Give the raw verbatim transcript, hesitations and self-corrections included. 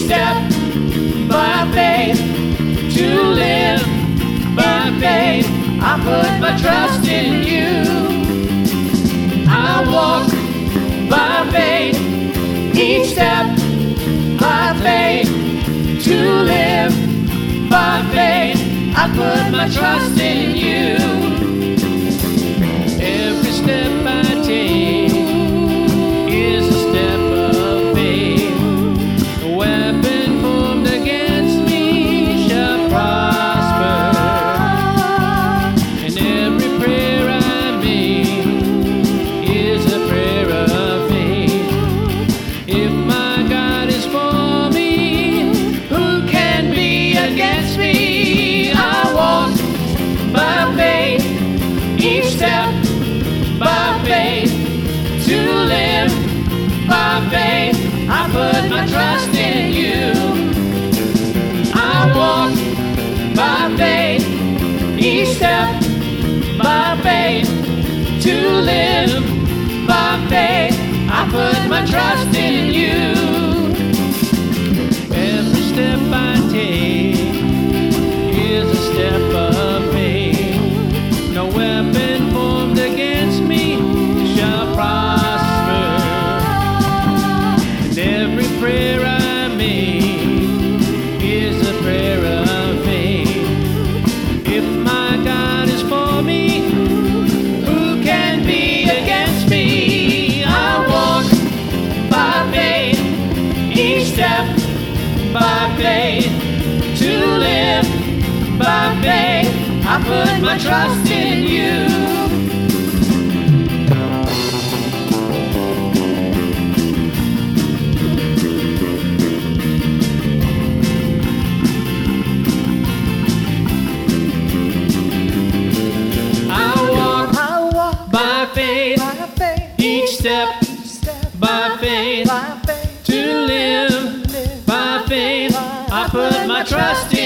step by faith, to live by faith. I put my trust in you. I walk by faith, each step by faith, to live by faith. I put my trust in you. Every step I take is a step of faith. No weapon formed against me shall prosper, and every prayer I make is a prayer of faith. If my God is for me, who can be against me? I walk by faith, each step by faith, to live by faith. I put my trust in you. I walk by faith, each step by faith, to live by faith. I put my trust in you. Every step I take is a step of faith. No weapon formed against me shall prosper, and every prayer I make is a prayer of faith. If my God is for me, who can be against me? I walk by faith, each step by faith, to live by faith. I put my trust in you. Each step by faith, to live by faith. I put my trust in you.